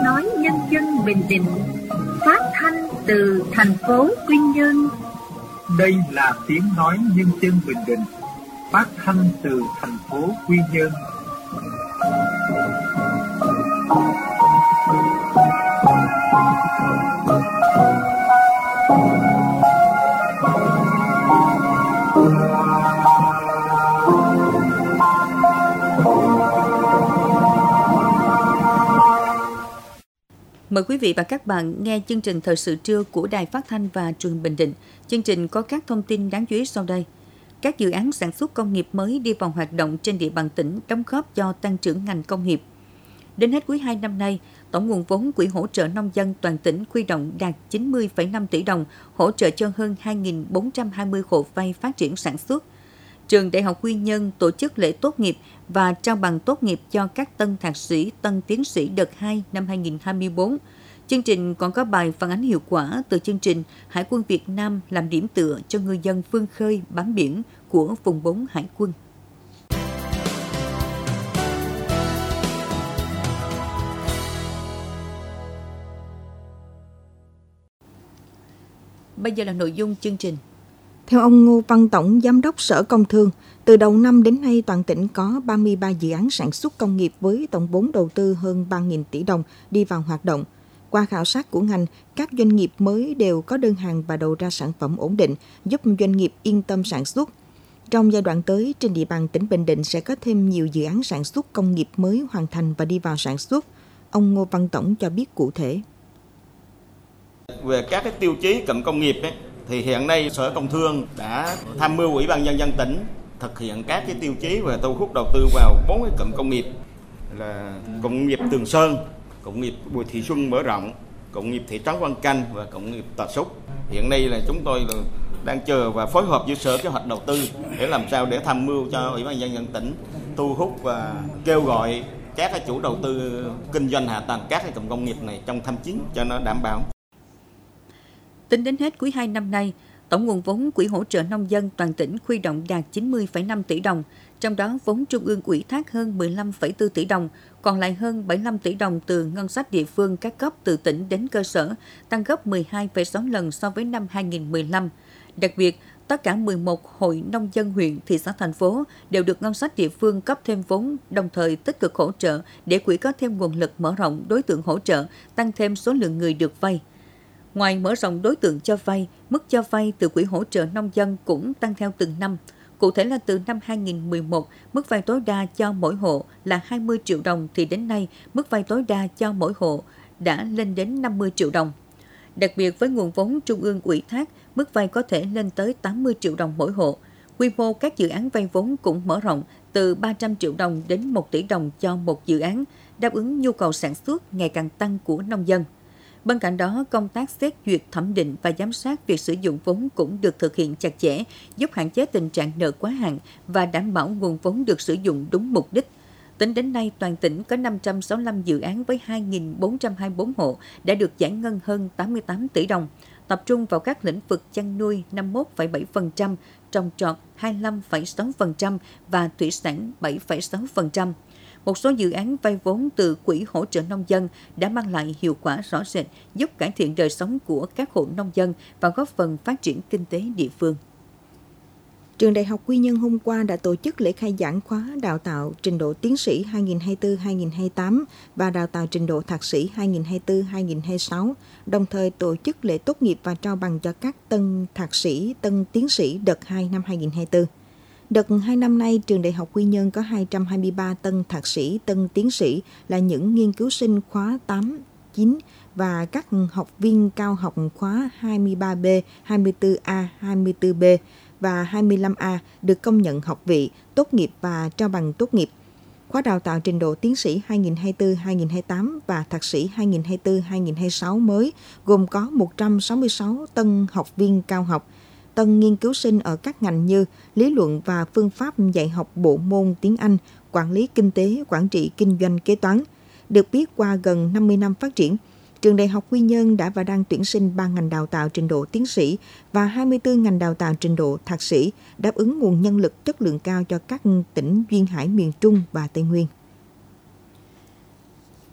nói nhân dân Bình Định, phát thanh từ thành phố Quy Nhơn. Đây là tiếng nói nhân dân Bình Định, phát thanh từ thành phố Quy Nhơn. Mời quý vị và các bạn nghe chương trình Thời sự trưa của Đài Phát thanh và Truyền hình Bình Định. Chương trình có các thông tin đáng chú ý sau đây. Các dự án sản xuất công nghiệp mới đi vào hoạt động trên địa bàn tỉnh đóng góp cho tăng trưởng ngành công nghiệp. Đến hết quý 2 năm nay, tổng nguồn vốn Quỹ hỗ trợ nông dân toàn tỉnh huy động đạt 90,5 tỷ đồng, hỗ trợ cho hơn 2.420 hộ vay phát triển sản xuất. Trường Đại học Quy Nhơn tổ chức lễ tốt nghiệp và trao bằng tốt nghiệp cho các tân thạc sĩ, tân tiến sĩ đợt 2 năm 2024. Chương trình còn có bài phản ánh hiệu quả từ chương trình Hải quân Việt Nam làm điểm tựa cho ngư dân vươn khơi bám biển của vùng 4 Hải quân. Bây giờ là nội dung chương trình. Theo ông Ngô Văn Tổng, Giám đốc Sở Công Thương, từ đầu năm đến nay toàn tỉnh có 33 dự án sản xuất công nghiệp với tổng vốn đầu tư hơn 3.000 tỷ đồng đi vào hoạt động. Qua khảo sát của ngành, các doanh nghiệp mới đều có đơn hàng và đầu ra sản phẩm ổn định, giúp doanh nghiệp yên tâm sản xuất. Trong giai đoạn tới, trên địa bàn tỉnh Bình Định sẽ có thêm nhiều dự án sản xuất công nghiệp mới hoàn thành và đi vào sản xuất. Ông Ngô Văn Tổng cho biết cụ thể. Về các cái tiêu chí cụm công nghiệp thì hiện nay Sở Công Thương đã tham mưu Ủy ban Nhân dân tỉnh thực hiện các cái tiêu chí về thu hút đầu tư vào 4 cái cụm công nghiệp là cụm công nghiệp Tường Sơn, cụm công nghiệp Bùi Thị Xuân mở rộng, cụm công nghiệp thị trấn Vân Canh và cụm công nghiệp Tà Xúc. Hiện nay là chúng tôi đang chờ và phối hợp với Sở Kế hoạch Đầu tư để làm sao để tham mưu cho Ủy ban Nhân dân tỉnh thu hút và kêu gọi các cái chủ đầu tư kinh doanh hạ tầng các cái cụm công nghiệp này trong tháng 9 cho nó đảm bảo. Tính đến hết quý 2 năm nay, tổng nguồn vốn Quỹ hỗ trợ nông dân toàn tỉnh huy động đạt 90,5 tỷ đồng, trong đó vốn trung ương ủy thác hơn 15,4 tỷ đồng, còn lại hơn 75 tỷ đồng từ ngân sách địa phương các cấp từ tỉnh đến cơ sở, tăng gấp 12,6 lần so với năm 2015. Đặc biệt, tất cả 11 hội nông dân huyện, thị xã, thành phố đều được ngân sách địa phương cấp thêm vốn, đồng thời tích cực hỗ trợ để quỹ có thêm nguồn lực mở rộng đối tượng hỗ trợ, tăng thêm số lượng người được vay. Ngoài mở rộng đối tượng cho vay, mức cho vay từ Quỹ hỗ trợ nông dân cũng tăng theo từng năm. Cụ thể là từ năm 2011, mức vay tối đa cho mỗi hộ là 20 triệu đồng thì đến nay, mức vay tối đa cho mỗi hộ đã lên đến 50 triệu đồng. Đặc biệt với nguồn vốn trung ương ủy thác, mức vay có thể lên tới 80 triệu đồng mỗi hộ. Quy mô các dự án vay vốn cũng mở rộng từ 300 triệu đồng đến 1 tỷ đồng cho một dự án, đáp ứng nhu cầu sản xuất ngày càng tăng của nông dân. Bên cạnh đó, công tác xét duyệt, thẩm định và giám sát việc sử dụng vốn cũng được thực hiện chặt chẽ, giúp hạn chế tình trạng nợ quá hạn và đảm bảo nguồn vốn được sử dụng đúng mục đích. Tính đến nay, toàn tỉnh có 565 dự án với 2.424 hộ đã được giải ngân hơn 88 tỷ đồng, tập trung vào các lĩnh vực chăn nuôi 51,7%, trồng trọt 25,6% và thủy sản 7,6%. Một số dự án vay vốn từ Quỹ hỗ trợ nông dân đã mang lại hiệu quả rõ rệt, giúp cải thiện đời sống của các hộ nông dân và góp phần phát triển kinh tế địa phương. Trường Đại học Quy Nhơn hôm qua đã tổ chức lễ khai giảng khóa đào tạo trình độ tiến sĩ 2024-2028 và đào tạo trình độ thạc sĩ 2024-2026, đồng thời tổ chức lễ tốt nghiệp và trao bằng cho các tân thạc sĩ, tân tiến sĩ đợt 2 năm 2024. Đợt 2 năm nay, Trường Đại học Quy Nhơn có 223 tân thạc sĩ, tân tiến sĩ là những nghiên cứu sinh khóa 8, 9 và các học viên cao học khóa 23B, 24A, 24B và 25A được công nhận học vị, tốt nghiệp và trao bằng tốt nghiệp. Khóa đào tạo trình độ tiến sĩ 2024-2028 và thạc sĩ 2024-2026 mới gồm có 166 tân học viên cao học, tân nghiên cứu sinh ở các ngành như lý luận và phương pháp dạy học bộ môn tiếng Anh, quản lý kinh tế, quản trị kinh doanh kế toán. Được biết qua gần 50 năm phát triển, Trường Đại học Quy Nhơn đã và đang tuyển sinh 3 ngành đào tạo trình độ tiến sĩ và 24 ngành đào tạo trình độ thạc sĩ, đáp ứng nguồn nhân lực chất lượng cao cho các tỉnh duyên hải miền Trung và Tây Nguyên.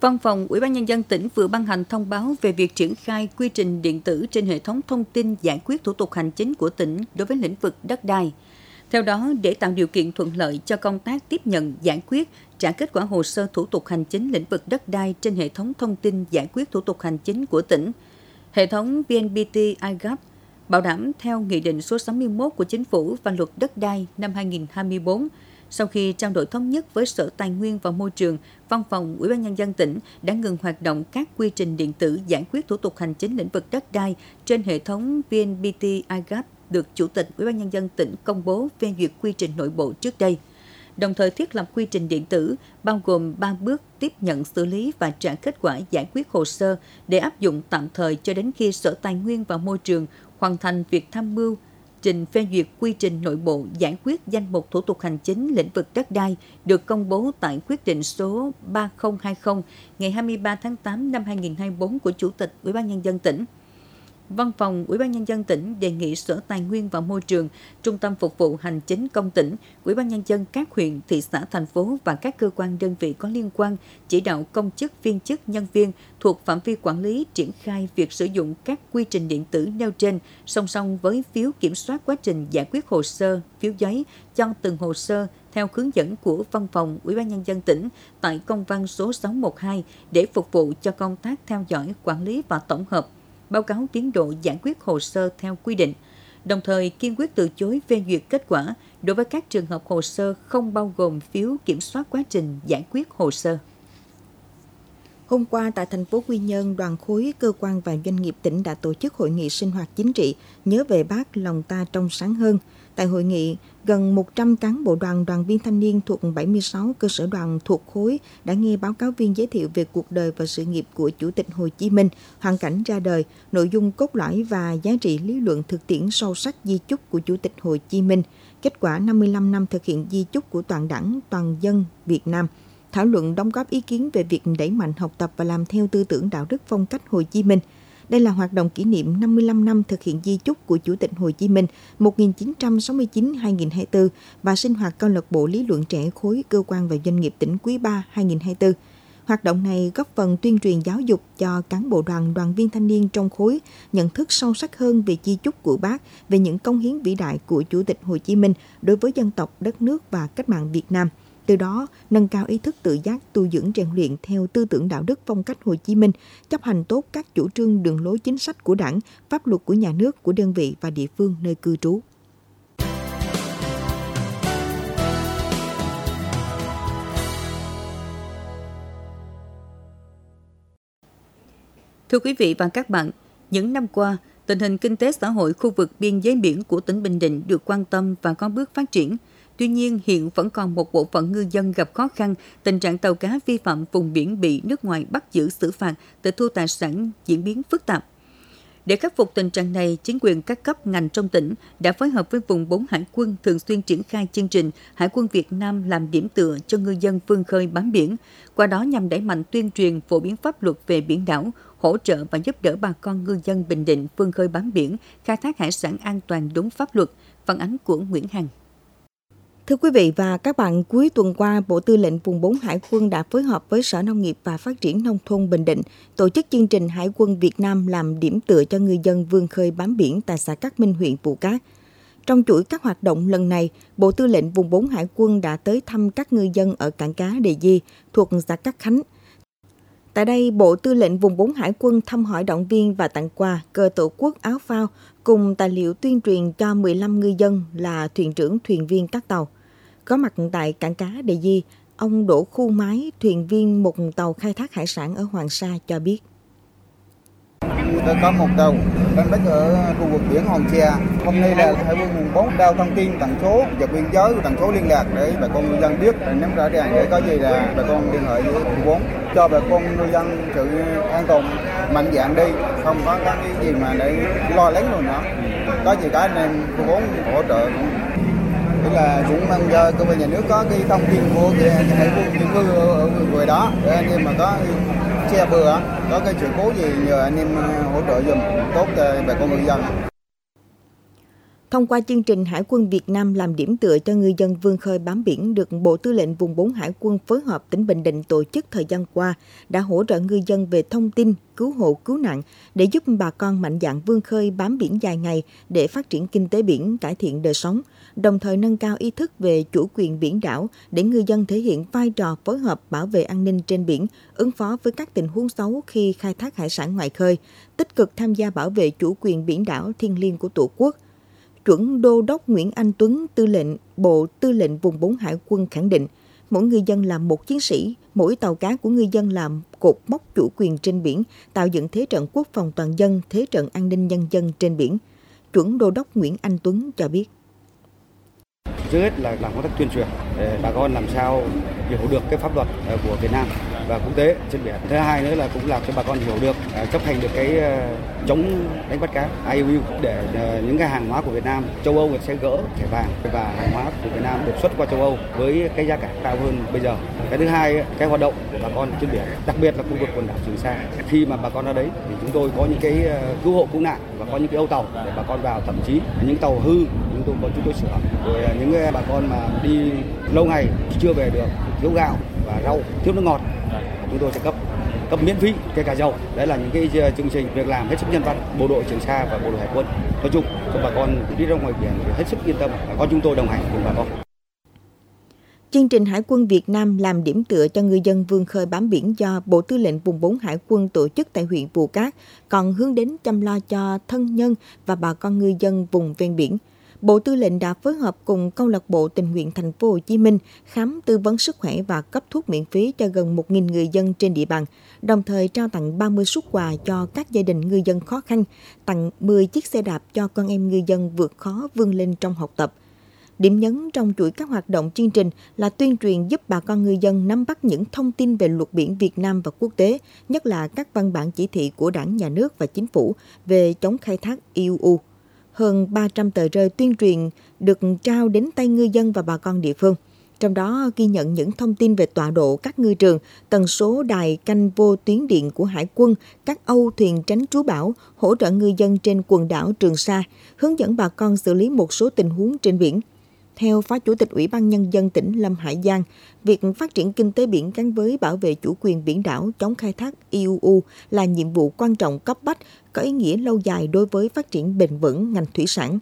Văn phòng Ủy ban Nhân dân tỉnh vừa ban hành thông báo về việc triển khai quy trình điện tử trên hệ thống thông tin giải quyết thủ tục hành chính của tỉnh đối với lĩnh vực đất đai. Theo đó, để tạo điều kiện thuận lợi cho công tác tiếp nhận, giải quyết, trả kết quả hồ sơ thủ tục hành chính lĩnh vực đất đai trên hệ thống thông tin giải quyết thủ tục hành chính của tỉnh, hệ thống VNPT iGov bảo đảm theo Nghị định số 61 của Chính phủ và Luật Đất đai năm 2024. Sau khi trao đổi thống nhất với Sở Tài nguyên và Môi trường, Văn phòng Ủy ban Nhân dân tỉnh đã ngừng hoạt động các quy trình điện tử giải quyết thủ tục hành chính lĩnh vực đất đai trên hệ thống VNPT iGov được Chủ tịch Ủy ban Nhân dân tỉnh công bố phê duyệt quy trình nội bộ trước đây. Đồng thời thiết lập quy trình điện tử bao gồm 3 bước tiếp nhận, xử lý và trả kết quả giải quyết hồ sơ để áp dụng tạm thời cho đến khi Sở Tài nguyên và Môi trường hoàn thành việc tham mưu trình phê duyệt quy trình nội bộ giải quyết danh mục thủ tục hành chính lĩnh vực đất đai được công bố tại quyết định số 3020 ngày 23 tháng 8 năm 2024 của Chủ tịch Ủy ban Nhân dân tỉnh. Văn phòng Ủy ban Nhân dân tỉnh đề nghị Sở Tài nguyên và Môi trường, Trung tâm Phục vụ Hành chính công tỉnh, Ủy ban Nhân dân các huyện, thị xã, thành phố và các cơ quan đơn vị có liên quan chỉ đạo công chức, viên chức, nhân viên thuộc phạm vi quản lý triển khai việc sử dụng các quy trình điện tử nêu trên song song với phiếu kiểm soát quá trình giải quyết hồ sơ, phiếu giấy cho từng hồ sơ theo hướng dẫn của Văn phòng Ủy ban Nhân dân tỉnh tại công văn số 612 để phục vụ cho công tác theo dõi, quản lý và tổng hợp, báo cáo tiến độ giải quyết hồ sơ theo quy định, đồng thời kiên quyết từ chối phê duyệt kết quả đối với các trường hợp hồ sơ không bao gồm phiếu kiểm soát quá trình giải quyết hồ sơ. Hôm qua tại thành phố Quy Nhơn, đoàn khối cơ quan và doanh nghiệp tỉnh đã tổ chức hội nghị sinh hoạt chính trị nhớ về Bác, lòng ta trong sáng hơn. Tại hội nghị, gần 100 cán bộ đoàn, đoàn viên thanh niên thuộc 76 cơ sở đoàn thuộc khối đã nghe báo cáo viên giới thiệu về cuộc đời và sự nghiệp của Chủ tịch Hồ Chí Minh, hoàn cảnh ra đời, nội dung cốt lõi và giá trị lý luận thực tiễn sâu sắc di chúc của Chủ tịch Hồ Chí Minh, kết quả 55 năm thực hiện di chúc của toàn Đảng, toàn dân Việt Nam. Thảo luận đóng góp ý kiến về việc đẩy mạnh học tập và làm theo tư tưởng đạo đức phong cách Hồ Chí Minh. Đây là hoạt động kỷ niệm 55 năm thực hiện di chúc của Chủ tịch Hồ Chí Minh 1969-2024 và sinh hoạt câu lạc bộ lý luận trẻ khối cơ quan và doanh nghiệp tỉnh quý 3 2024. Hoạt động này góp phần tuyên truyền giáo dục cho cán bộ đoàn, đoàn viên thanh niên trong khối nhận thức sâu sắc hơn về di chúc của Bác, về những công hiến vĩ đại của Chủ tịch Hồ Chí Minh đối với dân tộc, đất nước và cách mạng Việt Nam. Từ đó, nâng cao ý thức tự giác, tu dưỡng rèn luyện theo tư tưởng đạo đức phong cách Hồ Chí Minh, chấp hành tốt các chủ trương đường lối chính sách của Đảng, pháp luật của nhà nước, của đơn vị và địa phương nơi cư trú. Thưa quý vị và các bạn, những năm qua, tình hình kinh tế xã hội khu vực biên giới biển của tỉnh Bình Định được quan tâm và có bước phát triển. Tuy nhiên, hiện vẫn còn một bộ phận ngư dân gặp khó khăn, tình trạng tàu cá vi phạm vùng biển bị nước ngoài bắt giữ xử phạt, tịch thu tài sản diễn biến phức tạp. Để khắc phục tình trạng này, chính quyền các cấp ngành trong tỉnh đã phối hợp với vùng 4 Hải quân thường xuyên triển khai chương trình Hải quân Việt Nam làm điểm tựa cho ngư dân vươn khơi bám biển, qua đó nhằm đẩy mạnh tuyên truyền phổ biến pháp luật về biển đảo, hỗ trợ và giúp đỡ bà con ngư dân Bình Định vươn khơi bám biển, khai thác hải sản an toàn đúng pháp luật. Phản ánh của Nguyễn Hằng. Thưa quý vị và các bạn, cuối tuần qua, Bộ Tư lệnh Vùng 4 Hải quân đã phối hợp với Sở Nông nghiệp và Phát triển Nông thôn Bình Định tổ chức chương trình Hải quân Việt Nam làm điểm tựa cho ngư dân vươn khơi bám biển tại xã Cát Minh, huyện Phù Cát. Trong chuỗi các hoạt động lần này, Bộ Tư lệnh Vùng 4 Hải quân đã tới thăm các ngư dân ở cảng cá Đề Di thuộc xã Cát Khánh. Tại đây, Bộ Tư lệnh Vùng 4 Hải quân thăm hỏi động viên và tặng quà cờ Tổ quốc, áo phao cùng tài liệu tuyên truyền cho 15 ngư dân là thuyền trưởng, thuyền viên các tàu. Có mặt tại cảng cá Đề Di, ông Đỗ Khu Mái, thuyền viên một tàu khai thác hải sản ở Hoàng Sa cho biết. Tôi có một tàu đánh bắt ở khu vực biển Hòn Sa. Hôm nay là Hải quân vùng 4 đao thông tin tần số và biên giới, tần số liên lạc để bà con ngư dân biết, nắm rõ ràng để có gì là bà con liên hệ với vùng 4 cho bà con ngư dân sự an toàn, mạnh dạn đi, không có cái gì mà để lo lắng rồi nữa. Có gì cả nên vùng 4 hỗ trợ. Tức là cũng mong cho cơ quan nhà nước có cái thông tin của Hải quân những ngư ở người đó để anh em mà có xe bừa, có cái sự cố gì nhờ anh em hỗ trợ giùm tốt cho bà con ngư dân. Thông qua chương trình Hải quân Việt Nam làm điểm tựa cho ngư dân vươn khơi bám biển được Bộ Tư lệnh Vùng 4 Hải quân phối hợp tỉnh Bình Định tổ chức thời gian qua đã hỗ trợ ngư dân về thông tin, cứu hộ, cứu nạn để giúp bà con mạnh dạn vươn khơi bám biển dài ngày để phát triển kinh tế biển, cải thiện đời sống, đồng thời nâng cao ý thức về chủ quyền biển đảo để ngư dân thể hiện vai trò phối hợp bảo vệ an ninh trên biển, ứng phó với các tình huống xấu khi khai thác hải sản ngoài khơi, tích cực tham gia bảo vệ chủ quyền biển đảo thiêng liêng của Tổ quốc. Chuẩn Đô đốc Nguyễn Anh Tuấn, Tư lệnh Bộ Tư lệnh Vùng 4 Hải quân khẳng định, mỗi ngư dân là một chiến sĩ, mỗi tàu cá của ngư dân là cột mốc chủ quyền trên biển, tạo dựng thế trận quốc phòng toàn dân, thế trận an ninh nhân dân trên biển. Chuẩn Đô đốc Nguyễn Anh Tuấn cho biết. Trước hết là làm công tác tuyên truyền để bà con làm sao hiểu được cái pháp luật của Việt Nam và quốc tế trên biển. Thứ hai nữa là cũng làm cho bà con hiểu được, chấp hành được cái chống đánh bắt cá IUU để những cái hàng hóa của Việt Nam, châu Âu sẽ gỡ thẻ vàng và hàng hóa của Việt Nam được xuất qua châu Âu với cái giá cả cao hơn bây giờ. Cái thứ hai, cái hoạt động của bà con trên biển, đặc biệt là khu vực quần đảo Trường Sa. Khi mà bà con ở đấy thì chúng tôi có những cái cứu hộ cứu nạn và có những cái âu tàu để bà con vào, thậm chí những tàu hư chúng tôi sửa. Rồi những bà con mà đi lâu ngày chưa về được, thiếu gạo và rau, thiếu nước ngọt, chúng tôi sẽ cấp miễn phí kể cả dầu. Đấy là những cái chương trình việc làm hết sức nhân văn. Bộ đội Trường Sa và bộ đội Hải quân nói chung cho bà con đi ra ngoài biển thì hết sức yên tâm, có chúng tôi đồng hành cùng bà con. Chương trình Hải quân Việt Nam làm điểm tựa cho ngư dân vươn khơi bám biển do Bộ Tư lệnh Vùng 4 Hải quân tổ chức tại huyện Phù Cát, còn hướng đến chăm lo cho thân nhân và bà con ngư dân vùng ven biển. Bộ Tư lệnh đã phối hợp cùng Câu lạc bộ Tình nguyện Thành phố Hồ Chí Minh khám tư vấn sức khỏe và cấp thuốc miễn phí cho gần 1.000 người dân trên địa bàn, đồng thời trao tặng 30 suất quà cho các gia đình ngư dân khó khăn, tặng 10 chiếc xe đạp cho con em ngư dân vượt khó vươn lên trong học tập. Điểm nhấn trong chuỗi các hoạt động chương trình là tuyên truyền giúp bà con ngư dân nắm bắt những thông tin về luật biển Việt Nam và quốc tế, nhất là các văn bản chỉ thị của Đảng, Nhà nước và Chính phủ về chống khai thác IUU. Hơn 300 tờ rơi tuyên truyền được trao đến tay ngư dân và bà con địa phương. Trong đó ghi nhận những thông tin về tọa độ các ngư trường, tần số đài canh vô tuyến điện của Hải quân, các âu thuyền tránh trú bão, hỗ trợ ngư dân trên quần đảo Trường Sa, hướng dẫn bà con xử lý một số tình huống trên biển. Theo Phó Chủ tịch Ủy ban Nhân dân tỉnh Lâm Hải Giang, việc phát triển kinh tế biển gắn với bảo vệ chủ quyền biển đảo, chống khai thác IUU là nhiệm vụ quan trọng cấp bách, có ý nghĩa lâu dài đối với phát triển bền vững ngành thủy sản.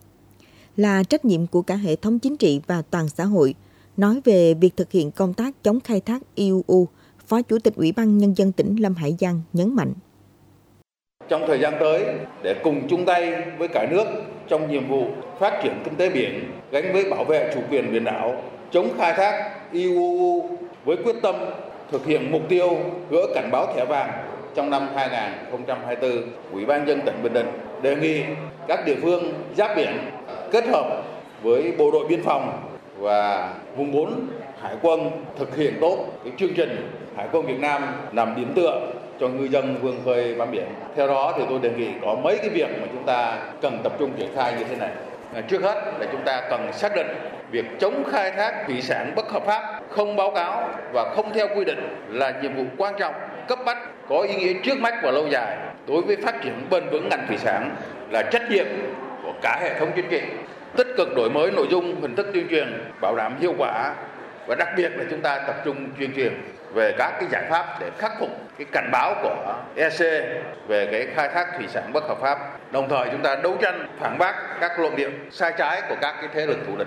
Là trách nhiệm của cả hệ thống chính trị và toàn xã hội. Nói về việc thực hiện công tác chống khai thác IUU, Phó Chủ tịch Ủy ban Nhân dân tỉnh Lâm Hải Giang nhấn mạnh. Trong thời gian tới, để cùng chung tay với cả nước trong nhiệm vụ phát triển kinh tế biển gắn với bảo vệ chủ quyền biển đảo, chống khai thác IUU với quyết tâm thực hiện mục tiêu gỡ cảnh báo thẻ vàng trong năm 2024, Ủy ban nhân dân tỉnh Bình Định đề nghị các địa phương giáp biển kết hợp với Bộ đội Biên phòng và Vùng 4 Hải quân thực hiện tốt cái chương trình Hải quân Việt Nam làm điểm tựa cho ngư dân vươn khơi bám biển. Theo đó thì tôi đề nghị có mấy cái việc mà chúng ta cần tập trung triển khai như thế này. Trước hết là chúng ta cần xác định việc chống khai thác thủy sản bất hợp pháp, không báo cáo và không theo quy định là nhiệm vụ quan trọng, cấp bách, có ý nghĩa trước mắt và lâu dài đối với phát triển bền vững ngành thủy sản, là trách nhiệm của cả hệ thống chính trị. Tích cực đổi mới nội dung, hình thức tuyên truyền, bảo đảm hiệu quả, và đặc biệt là chúng ta tập trung tuyên truyền về các cái giải pháp để khắc phục cái cảnh báo của EC về cái khai thác thủy sản bất hợp pháp. Đồng thời chúng ta đấu tranh phản bác các luận điệu sai trái của các cái thế lực thù địch.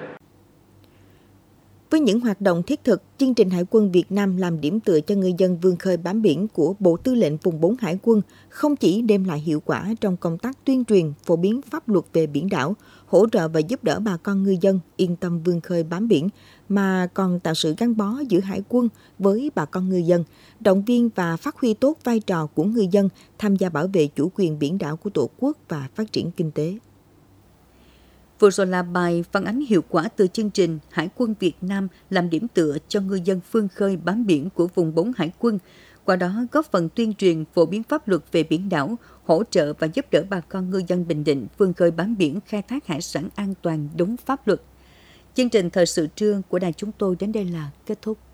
Với những hoạt động thiết thực, chương trình Hải quân Việt Nam làm điểm tựa cho ngư dân vươn khơi bám biển của Bộ Tư lệnh Vùng 4 Hải quân không chỉ đem lại hiệu quả trong công tác tuyên truyền, phổ biến pháp luật về biển đảo, hỗ trợ và giúp đỡ bà con ngư dân yên tâm vươn khơi bám biển, mà còn tạo sự gắn bó giữa Hải quân với bà con ngư dân, động viên và phát huy tốt vai trò của ngư dân tham gia bảo vệ chủ quyền biển đảo của Tổ quốc và phát triển kinh tế. Vừa rồi là bài phản ánh hiệu quả từ chương trình Hải quân Việt Nam làm điểm tựa cho ngư dân vươn khơi bám biển của Vùng 4 Hải quân, qua đó góp phần tuyên truyền phổ biến pháp luật về biển đảo, hỗ trợ và giúp đỡ bà con ngư dân Bình Định vươn khơi bám biển khai thác hải sản an toàn đúng pháp luật. Chương trình Thời sự trưa của đài chúng tôi đến đây là kết thúc.